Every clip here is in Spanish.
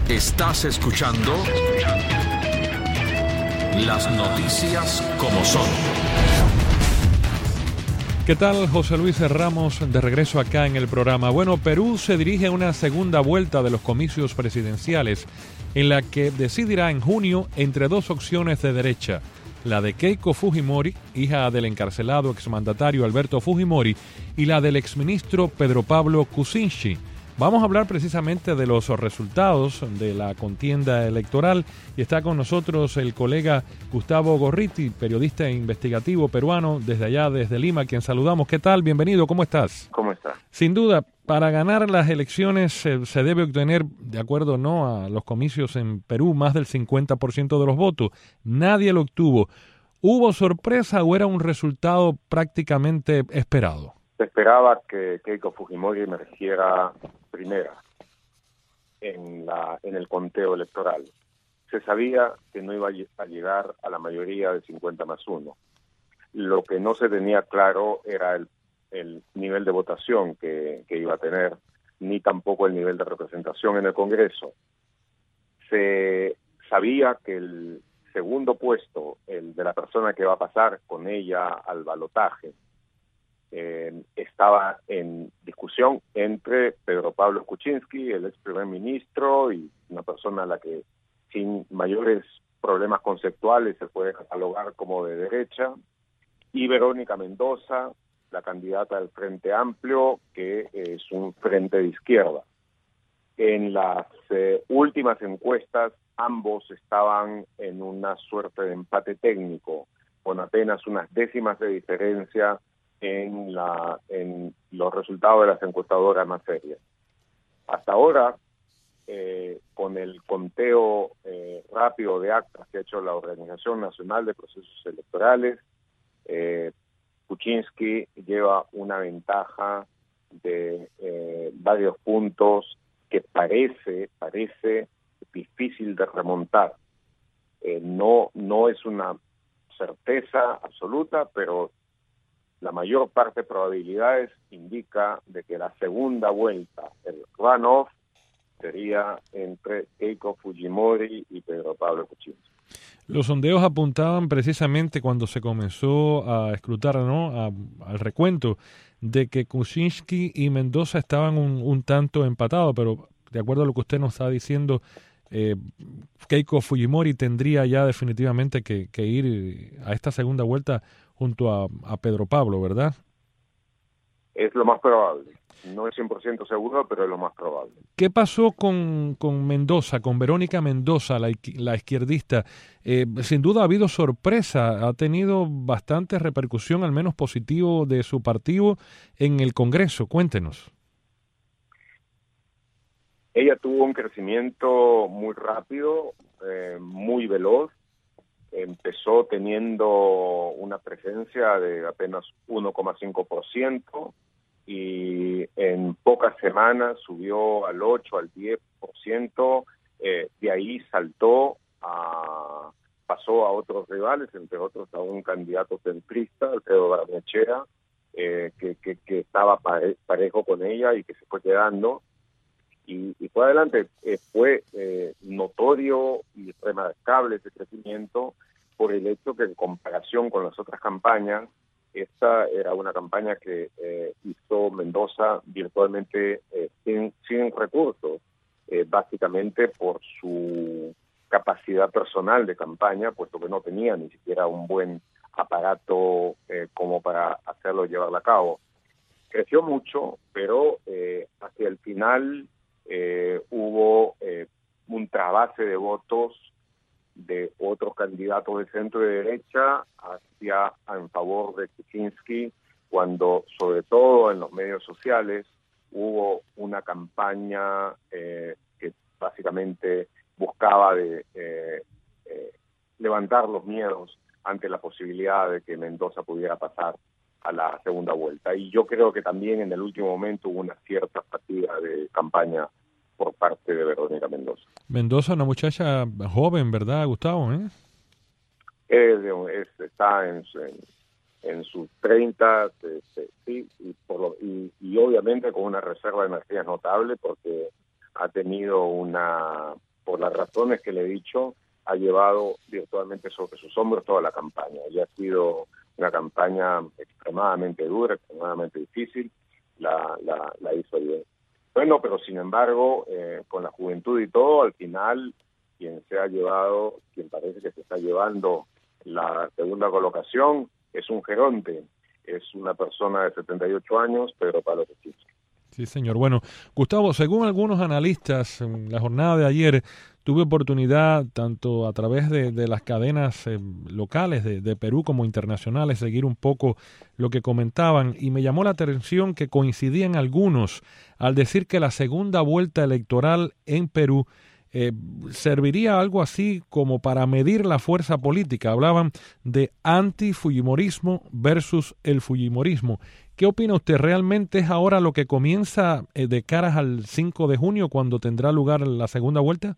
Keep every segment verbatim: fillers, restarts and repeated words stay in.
Estás escuchando Las Noticias como son. ¿Qué tal? José Luis Ramos, de regreso acá en el programa. Bueno, Perú se dirige a una segunda vuelta de los comicios presidenciales en la que decidirá en junio entre dos opciones de derecha, la de Keiko Fujimori, hija del encarcelado exmandatario Alberto Fujimori, y la del exministro Pedro Pablo Kuczynski. Vamos a hablar precisamente de los resultados de la contienda electoral y está con nosotros el colega Gustavo Gorriti, periodista investigativo peruano desde allá, desde Lima, quien saludamos. ¿Qué tal? Bienvenido, ¿cómo estás? ¿Cómo estás? Sin duda, para ganar las elecciones se, se debe obtener, de acuerdo no a los comicios en Perú, más del cincuenta por ciento de los votos. Nadie lo obtuvo. ¿Hubo sorpresa o era un resultado prácticamente esperado? Se esperaba que Keiko Fujimori emergiera primera en, la, en el conteo electoral. Se sabía que no iba a llegar a la mayoría de cincuenta más uno. Lo que no se tenía claro era el, el nivel de votación que, que iba a tener, ni tampoco el nivel de representación en el Congreso. Se sabía que el segundo puesto, el de la persona que va a pasar con ella al balotaje, Eh, estaba en discusión entre Pedro Pablo Kuczynski, el ex primer ministro, y una persona a la que sin mayores problemas conceptuales se puede catalogar como de derecha, y Verónica Mendoza, la candidata del Frente Amplio, que es un frente de izquierda. En las eh, últimas encuestas, ambos estaban en una suerte de empate técnico, con apenas unas décimas de diferencia en la en los resultados de las encuestadoras más serias. Hasta ahora, eh, con el conteo eh, rápido de actas que ha hecho la Organización Nacional de Procesos Electorales, eh, Kuczynski lleva una ventaja de eh, varios puntos que parece parece difícil de remontar. Eh, no no es una certeza absoluta, pero la mayor parte de probabilidades indica de que la segunda vuelta, el runoff, sería entre Keiko Fujimori y Pedro Pablo Kuczynski. Los sondeos apuntaban precisamente cuando se comenzó a escrutar, ¿no?, a, al recuento, de que Kuczynski y Mendoza estaban un, un tanto empatados, pero de acuerdo a lo que usted nos está diciendo, eh, Keiko Fujimori tendría ya definitivamente que, que ir a esta segunda vuelta junto a, a Pedro Pablo, ¿verdad? Es lo más probable. No es cien por ciento seguro, pero es lo más probable. ¿Qué pasó con, con Mendoza, con Verónica Mendoza, la, la izquierdista? Eh, sin duda ha habido sorpresa, ha tenido bastante repercusión, al menos positivo, de su partido en el Congreso. Cuéntenos. Ella tuvo un crecimiento muy rápido, eh, muy veloz. Empezó teniendo una presencia de apenas uno coma cinco por ciento y en pocas semanas subió al ocho, al diez por ciento. Eh, de ahí saltó, a, pasó a otros rivales, entre otros a un candidato centrista, Alfredo Barnechea, eh, que, que, que estaba pare, parejo con ella y que se fue quedando. Y, y fue adelante, eh, fue eh, notorio y remarcable ese crecimiento por el hecho que en comparación con las otras campañas, esta era una campaña que eh, hizo Mendoza virtualmente eh, sin, sin recursos, eh, básicamente por su capacidad personal de campaña, puesto que no tenía ni siquiera un buen aparato eh, como para hacerlo llevarla a cabo. Creció mucho, pero eh, hacia el final Eh, hubo eh, un trasvase de votos de otros candidatos de centro y de derecha hacia en favor de Kuczynski, cuando sobre todo en los medios sociales hubo una campaña eh, que básicamente buscaba de eh, eh, levantar los miedos ante la posibilidad de que Mendoza pudiera pasar a la segunda vuelta. Y yo creo que también en el último momento hubo una cierta fatiga de campaña por parte de Verónica Mendoza. Mendoza, una muchacha joven, ¿verdad, Gustavo? ¿Eh? Es, es, está en, en, en sus treinta, este, sí, y, por lo, y, y obviamente con una reserva de energía notable porque ha tenido una por las razones que le he dicho, ha llevado virtualmente sobre sus hombros toda la campaña. Y ha sido una campaña extremadamente dura, extremadamente difícil, la, la, la hizo bien. Bueno, pero sin embargo, eh, con la juventud y todo, al final, quien se ha llevado, quien parece que se está llevando la segunda colocación, es un geronte, es una persona de setenta y ocho años, Pedro Pablo Kuczynski. Sí, señor. Bueno, Gustavo, según algunos analistas, en la jornada de ayer tuve oportunidad, tanto a través de, de las cadenas eh, locales de, de Perú como internacionales, seguir un poco lo que comentaban, y me llamó la atención que coincidían algunos al decir que la segunda vuelta electoral en Perú eh, serviría algo así como para medir la fuerza política. Hablaban de anti-fujimorismo versus el fujimorismo. ¿Qué opina usted? ¿Realmente es ahora lo que comienza eh, de caras al cinco de junio, cuando tendrá lugar la segunda vuelta?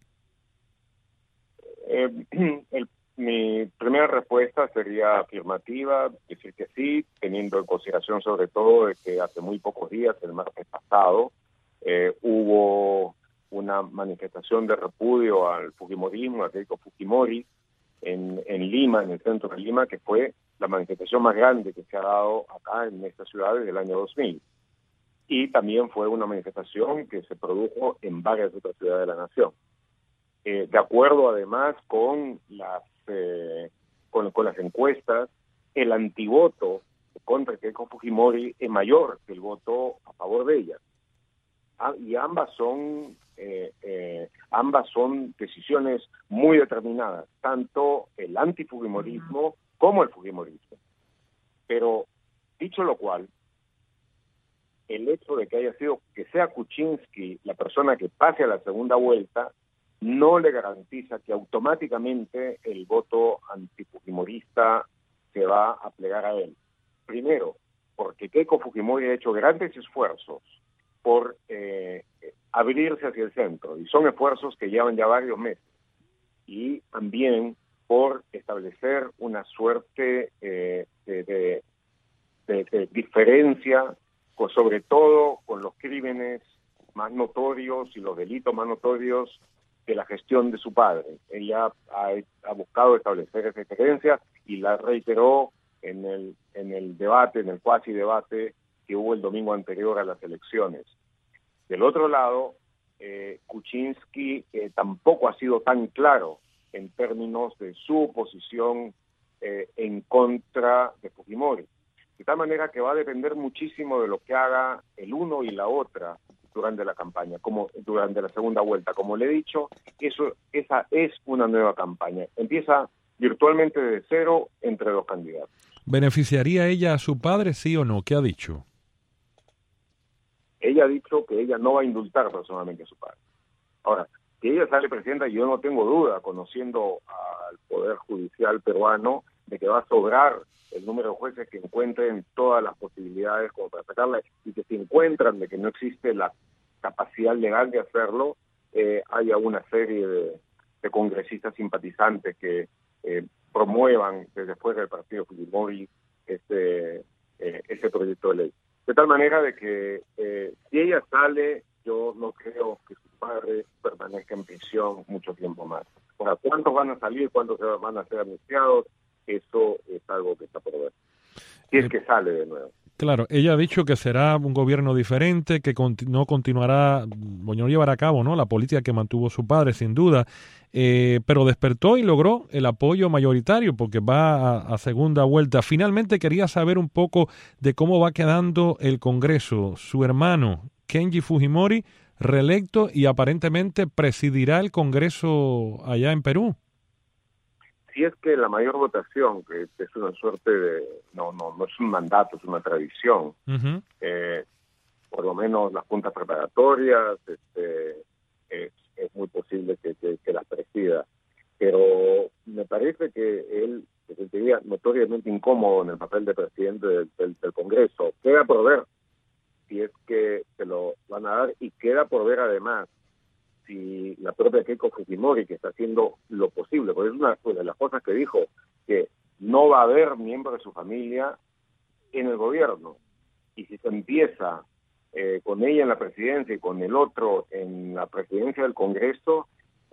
Eh, el, mi primera respuesta sería afirmativa, decir que sí, teniendo en consideración sobre todo de que hace muy pocos días, el martes pasado, eh, hubo una manifestación de repudio al fujimorismo, a Keiko Fujimori, en, en Lima, en el centro de Lima, que fue la manifestación más grande que se ha dado acá en esta ciudad desde el año dos mil. Y también fue una manifestación que se produjo en varias otras ciudades de la nación. Eh, de acuerdo además con las eh, con, con las encuestas, el antivoto contra Keiko Fujimori es mayor que el voto a favor de ella. Ah, y ambas son eh, eh, ambas son decisiones muy determinadas, tanto el antifujimorismo como el fujimorismo. Pero dicho lo cual, el hecho de que haya sido que sea Kuczynski la persona que pase a la segunda vuelta no le garantiza que automáticamente el voto antifujimorista se va a plegar a él. Primero, porque Keiko Fujimori ha hecho grandes esfuerzos por eh, abrirse hacia el centro, y son esfuerzos que llevan ya varios meses, y también por establecer una suerte eh, de, de, de, de diferencia, con, sobre todo con los crímenes más notorios y los delitos más notorios de la gestión de su padre. Ella ha, ha buscado establecer esa diferencia y la reiteró en el, en el debate, en el cuasi debate que hubo el domingo anterior a las elecciones. Del otro lado, eh, Kuczynski eh, tampoco ha sido tan claro en términos de su posición eh, en contra de Fujimori. De tal manera que va a depender muchísimo de lo que haga el uno y la otra durante la campaña, como durante la segunda vuelta. Como le he dicho, eso, esa es una nueva campaña. Empieza virtualmente de cero entre dos candidatos. ¿Beneficiaría ella a su padre, sí o no? ¿Qué ha dicho? Ella ha dicho que ella no va a indultar personalmente a su padre. Ahora, que ella sale presidenta, yo no tengo duda, conociendo al Poder Judicial peruano, de que va a sobrar el número de jueces que encuentren todas las posibilidades como para sacarla, y que si encuentran de que no existe la capacidad legal de hacerlo, eh, haya una serie de, de congresistas simpatizantes que eh, promuevan desde fuera del partido Fujimori este, eh, ese proyecto de ley. De tal manera de que eh, si ella sale, yo no creo que su padre permanezca en prisión mucho tiempo más. Ahora, ¿cuántos van a salir? ¿Cuántos van a ser amnistiados? Eso es algo que está por ver. Si es que sale de nuevo. Claro, ella ha dicho que será un gobierno diferente, que conti- no continuará, bueno, no llevará a cabo, ¿no?, la política que mantuvo su padre, sin duda, eh, pero despertó y logró el apoyo mayoritario porque va a, a segunda vuelta. Finalmente quería saber un poco de cómo va quedando el Congreso. Su hermano, Kenji Fujimori, reelecto y aparentemente presidirá el Congreso allá en Perú. Si es que la mayor votación, que es una suerte de, no no no es un mandato, es una tradición, uh-huh. eh, por lo menos las juntas preparatorias, este, es, es muy posible que, que, que las presida, pero me parece que él se sentiría notoriamente incómodo en el papel de presidente del, del, del Congreso. Queda por ver si es que se lo van a dar, y queda por ver además si la propia Keiko Fujimori, que está haciendo lo posible, porque es una de las cosas que dijo, que no va a haber miembros de su familia en el gobierno, y si se empieza eh, con ella en la presidencia y con el otro en la presidencia del Congreso,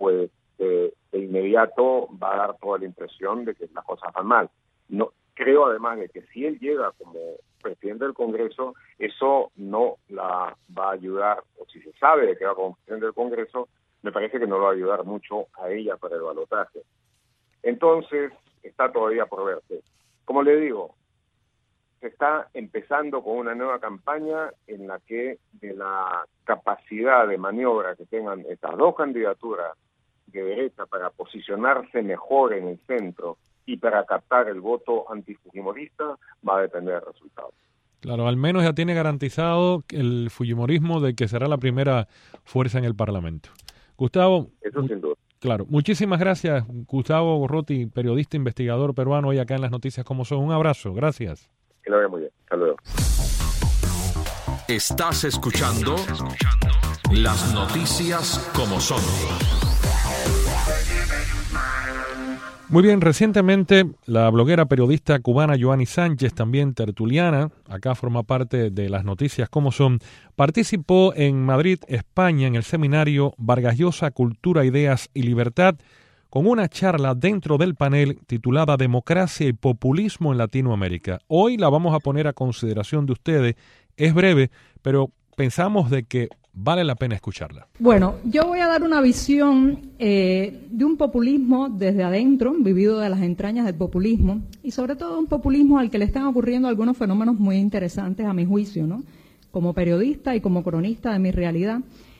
pues de, de inmediato va a dar toda la impresión de que las cosas van mal. No, creo además de que si él llega como presidente del Congreso, eso no la va a ayudar, o si se sabe de que va como presidente del Congreso, me parece que no lo va a ayudar mucho a ella para el balotaje. Entonces, está todavía por verse. Como le digo, se está empezando con una nueva campaña en la que de la capacidad de maniobra que tengan estas dos candidaturas de derecha para posicionarse mejor en el centro y para captar el voto antifujimorista va a depender del resultado. Claro, al menos ya tiene garantizado el fujimorismo de que será la primera fuerza en el Parlamento. Gustavo. Eso sin duda. Claro, muchísimas gracias, Gustavo Gorrotti, periodista investigador peruano, hoy acá en Las Noticias Como Son. Un abrazo, gracias. Que lo vea muy bien. Hasta luego. Estás escuchando Las Noticias Como Son. Muy bien, recientemente la bloguera periodista cubana Yoani Sánchez, también tertuliana, acá forma parte de Las Noticias Como Son, participó en Madrid, España, en el seminario Vargas Llosa, Cultura, Ideas y Libertad, con una charla dentro del panel titulada Democracia y Populismo en Latinoamérica. Hoy la vamos a poner a consideración de ustedes. Es breve, pero pensamos de que vale la pena escucharla. Bueno, yo voy a dar una visión eh, de un populismo desde adentro, vivido de las entrañas del populismo, y sobre todo un populismo al que le están ocurriendo algunos fenómenos muy interesantes a mi juicio, ¿no? Como periodista y como cronista de mi realidad,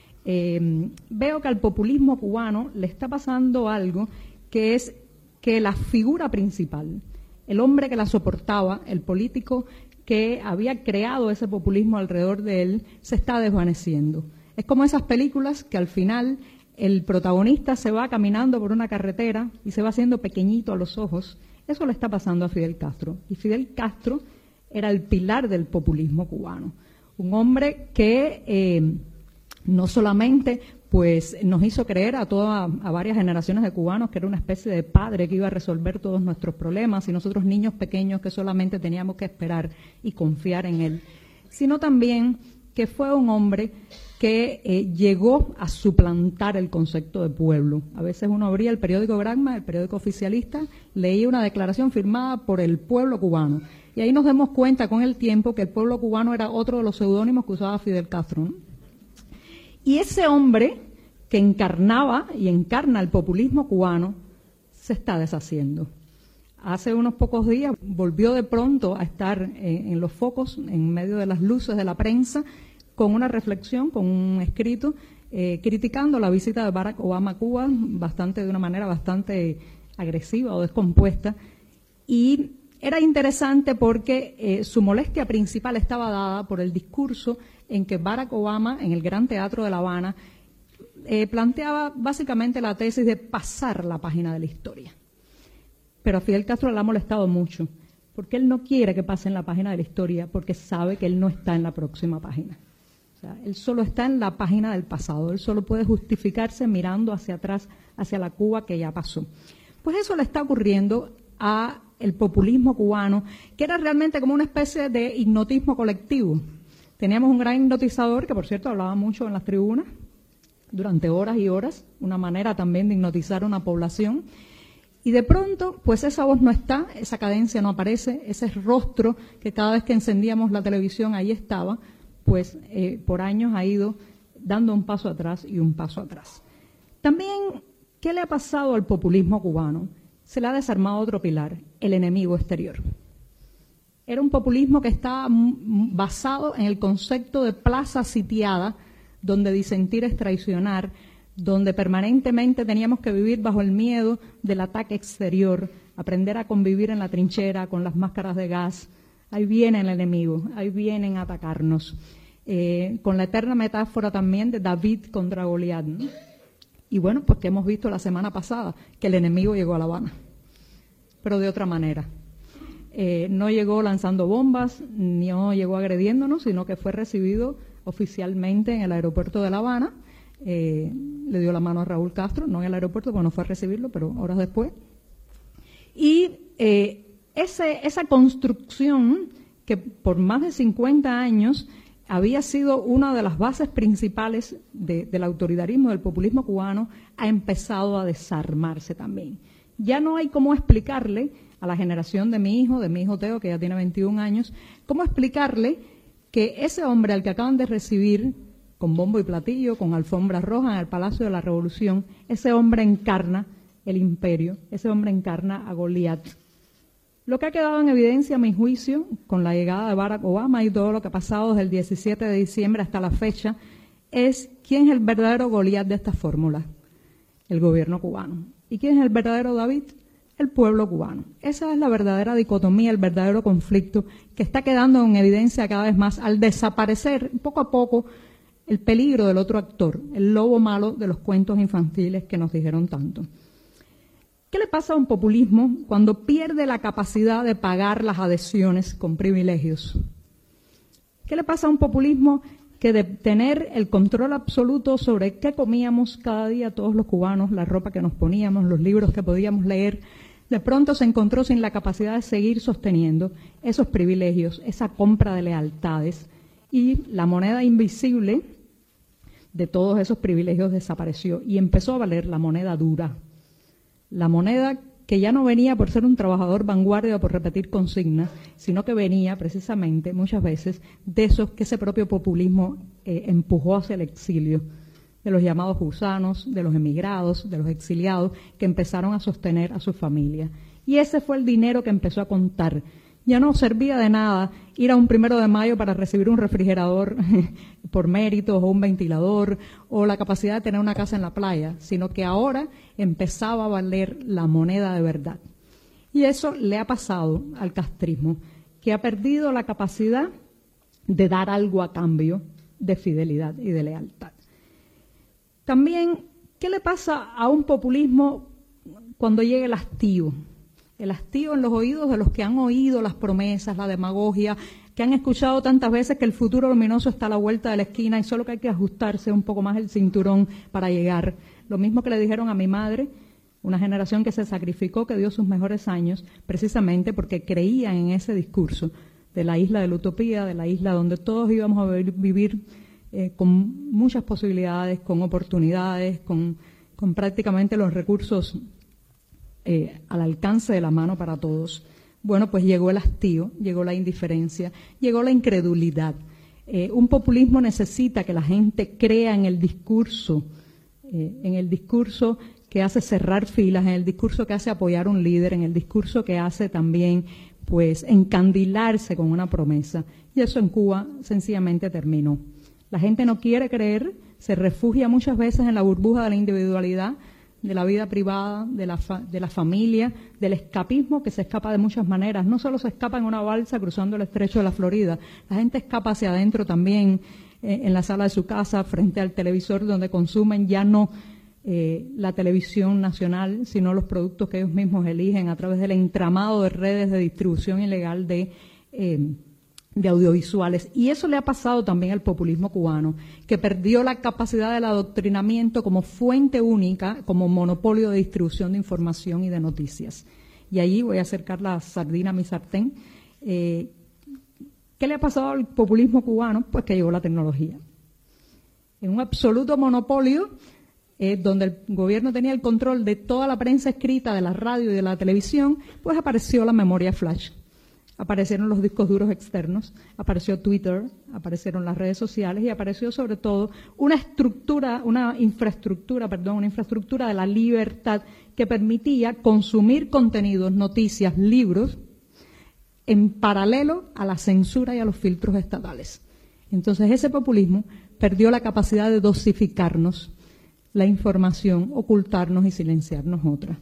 eh, veo que al populismo cubano le está pasando algo que es que la figura principal, el hombre que la soportaba, el político que había creado ese populismo alrededor de él, se está desvaneciendo. Es como esas películas que al final el protagonista se va caminando por una carretera y se va haciendo pequeñito a los ojos. Eso le está pasando a Fidel Castro. Y Fidel Castro era el pilar del populismo cubano. Un hombre que eh, no solamente pues nos hizo creer a toda, a varias generaciones de cubanos que era una especie de padre que iba a resolver todos nuestros problemas y nosotros niños pequeños que solamente teníamos que esperar y confiar en él, sino también que fue un hombre que eh, llegó a suplantar el concepto de pueblo. A veces uno abría el periódico Granma, el periódico oficialista, leía una declaración firmada por el pueblo cubano y ahí nos damos cuenta con el tiempo que el pueblo cubano era otro de los seudónimos que usaba Fidel Castro, ¿no? Y ese hombre que encarnaba y encarna el populismo cubano se está deshaciendo. Hace unos pocos días volvió de pronto a estar en, en los focos, en medio de las luces de la prensa, con una reflexión, con un escrito, eh, criticando la visita de Barack Obama a Cuba, bastante de una manera bastante agresiva o descompuesta. Y era interesante porque eh, su molestia principal estaba dada por el discurso en que Barack Obama, en el Gran Teatro de La Habana, eh, planteaba básicamente la tesis de pasar la página de la historia. Pero a Fidel Castro le ha molestado mucho, porque él no quiere que pasen la página de la historia, porque sabe que él no está en la próxima página. O sea, él solo está en la página del pasado, él solo puede justificarse mirando hacia atrás, hacia la Cuba que ya pasó. Pues eso le está ocurriendo a el populismo cubano, que era realmente como una especie de hipnotismo colectivo. Teníamos un gran hipnotizador, que por cierto hablaba mucho en las tribunas, durante horas y horas, una manera también de hipnotizar a una población. Y de pronto, pues esa voz no está, esa cadencia no aparece, ese rostro que cada vez que encendíamos la televisión ahí estaba, pues eh, por años ha ido dando un paso atrás y un paso atrás. También, ¿qué le ha pasado al populismo cubano? Se le ha desarmado otro pilar, el enemigo exterior. Era un populismo que estaba basado en el concepto de plaza sitiada, donde disentir es traicionar, donde permanentemente teníamos que vivir bajo el miedo del ataque exterior, aprender a convivir en la trinchera con las máscaras de gas. Ahí viene el enemigo, ahí vienen a atacarnos. Eh, con la eterna metáfora también de David contra Goliat, ¿no? Y bueno, pues que hemos visto la semana pasada, que el enemigo llegó a La Habana, pero de otra manera. Eh, no llegó lanzando bombas, no llegó agrediéndonos, sino que fue recibido oficialmente en el aeropuerto de La Habana. Eh, le dio la mano a Raúl Castro, no en el aeropuerto, porque no fue a recibirlo, pero horas después. Y eh, ese, esa construcción que por más de cincuenta años había sido una de las bases principales de, del autoritarismo, del populismo cubano, ha empezado a desarmarse también. Ya no hay cómo explicarle a la generación de mi hijo, de mi hijo Teo, que ya tiene veintiún años, cómo explicarle que ese hombre al que acaban de recibir con bombo y platillo, con alfombra roja en el Palacio de la Revolución, ese hombre encarna el imperio, ese hombre encarna a Goliat. Lo que ha quedado en evidencia, a mi juicio, con la llegada de Barack Obama y todo lo que ha pasado desde el diecisiete de diciembre hasta la fecha, es quién es el verdadero Goliat de esta fórmula, el gobierno cubano. ¿Y quién es el verdadero David? El pueblo cubano. Esa es la verdadera dicotomía, el verdadero conflicto que está quedando en evidencia cada vez más al desaparecer poco a poco el peligro del otro actor, el lobo malo de los cuentos infantiles que nos dijeron tanto. ¿Qué le pasa a un populismo cuando pierde la capacidad de pagar las adhesiones con privilegios? ¿Qué le pasa a un populismo que de tener el control absoluto sobre qué comíamos cada día todos los cubanos, la ropa que nos poníamos, los libros que podíamos leer, de pronto se encontró sin la capacidad de seguir sosteniendo esos privilegios, esa compra de lealtades, y la moneda invisible de todos esos privilegios desapareció y empezó a valer la moneda dura? La moneda que ya no venía por ser un trabajador vanguardia o por repetir consignas, sino que venía precisamente muchas veces de esos que ese propio populismo eh, empujó hacia el exilio, de los llamados gusanos, de los emigrados, de los exiliados, que empezaron a sostener a su familia. Y ese fue el dinero que empezó a contar. Ya no servía de nada ir a un primero de mayo para recibir un refrigerador por méritos o un ventilador o la capacidad de tener una casa en la playa, sino que ahora empezaba a valer la moneda de verdad. Y eso le ha pasado al castrismo, que ha perdido la capacidad de dar algo a cambio de fidelidad y de lealtad. También, ¿qué le pasa a un populismo cuando llega el hastío? El hastío en los oídos de los que han oído las promesas, la demagogia, que han escuchado tantas veces que el futuro luminoso está a la vuelta de la esquina y solo que hay que ajustarse un poco más el cinturón para llegar. Lo mismo que le dijeron a mi madre, una generación que se sacrificó, que dio sus mejores años, precisamente porque creían en ese discurso de la isla de la utopía, de la isla donde todos íbamos a vivir eh, con muchas posibilidades, con oportunidades, con, con prácticamente los recursos Eh, al alcance de la mano para todos. Bueno, pues llegó el hastío, llegó la indiferencia, llegó la incredulidad. Eh, un populismo necesita que la gente crea en el discurso, eh, en el discurso que hace cerrar filas, en el discurso que hace apoyar a un líder, en el discurso que hace también, pues, encandilarse con una promesa. Y eso en Cuba sencillamente terminó. La gente no quiere creer, se refugia muchas veces en la burbuja de la individualidad, de la vida privada, de la, fa de la familia, del escapismo que se escapa de muchas maneras. No solo se escapa en una balsa cruzando el estrecho de la Florida, la gente escapa hacia adentro también, eh, en la sala de su casa, frente al televisor donde consumen ya no eh, la televisión nacional, sino los productos que ellos mismos eligen a través del entramado de redes de distribución ilegal de eh, de audiovisuales. Y eso le ha pasado también al populismo cubano, que perdió la capacidad del adoctrinamiento como fuente única, como monopolio de distribución de información y de noticias. Y ahí voy a acercar la sardina a mi sartén. Eh, ¿Qué le ha pasado al populismo cubano? Pues que llegó la tecnología. En un absoluto monopolio, eh, donde el gobierno tenía el control de toda la prensa escrita, de la radio y de la televisión, pues apareció la memoria flash. Aparecieron los discos duros externos, apareció Twitter, aparecieron las redes sociales y apareció sobre todo una estructura, una infraestructura, perdón, una infraestructura de la libertad que permitía consumir contenidos, noticias, libros en paralelo a la censura y a los filtros estatales. Entonces ese populismo perdió la capacidad de dosificarnos la información, ocultarnos y silenciarnos otra.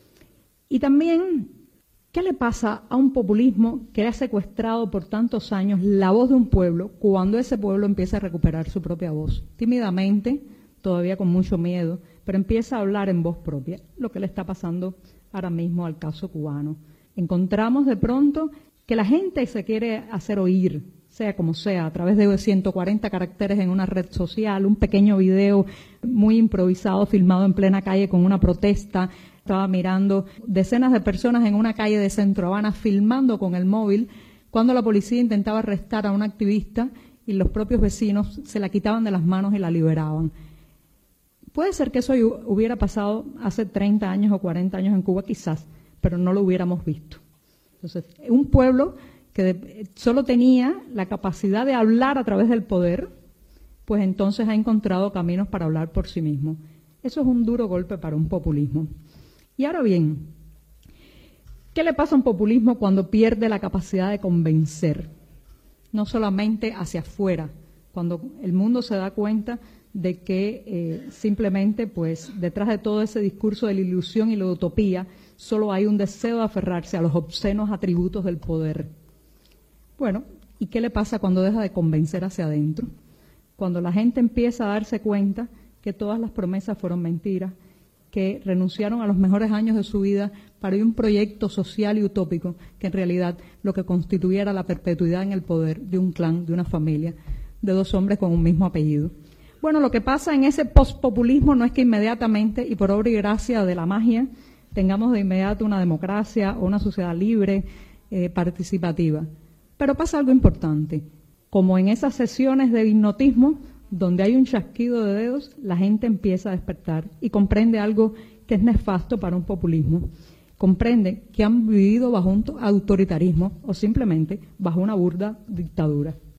Y también, ¿qué le pasa a un populismo que ha secuestrado por tantos años la voz de un pueblo cuando ese pueblo empieza a recuperar su propia voz? Tímidamente, todavía con mucho miedo, pero empieza a hablar en voz propia, lo que le está pasando ahora mismo al caso cubano. Encontramos de pronto que la gente se quiere hacer oír, sea como sea, a través de ciento cuarenta caracteres en una red social, un pequeño video muy improvisado, filmado en plena calle con una protesta. Estaba mirando decenas de personas en una calle de Centro Habana filmando con el móvil cuando la policía intentaba arrestar a un activista y los propios vecinos se la quitaban de las manos y la liberaban. Puede ser que eso hubiera pasado hace treinta años o cuarenta años en Cuba, quizás, pero no lo hubiéramos visto. Entonces, un pueblo que de, solo tenía la capacidad de hablar a través del poder, pues entonces ha encontrado caminos para hablar por sí mismo. Eso es un duro golpe para un populismo. Y ahora bien, ¿qué le pasa a un populismo cuando pierde la capacidad de convencer? No solamente hacia afuera, cuando el mundo se da cuenta de que eh, simplemente, pues, detrás de todo ese discurso de la ilusión y la utopía, solo hay un deseo de aferrarse a los obscenos atributos del poder. Bueno, ¿y qué le pasa cuando deja de convencer hacia adentro? Cuando la gente empieza a darse cuenta que todas las promesas fueron mentiras, que renunciaron a los mejores años de su vida para un proyecto social y utópico que en realidad lo que constituyera la perpetuidad en el poder de un clan, de una familia, de dos hombres con un mismo apellido. Bueno, lo que pasa en ese postpopulismo no es que inmediatamente y por obra y gracia de la magia tengamos de inmediato una democracia o una sociedad libre, eh, participativa. Pero pasa algo importante. Como en esas sesiones de hipnotismo, donde hay un chasquido de dedos, la gente empieza a despertar y comprende algo que es nefasto para un populismo. Comprende que han vivido bajo un autoritarismo o simplemente bajo una burda dictadura.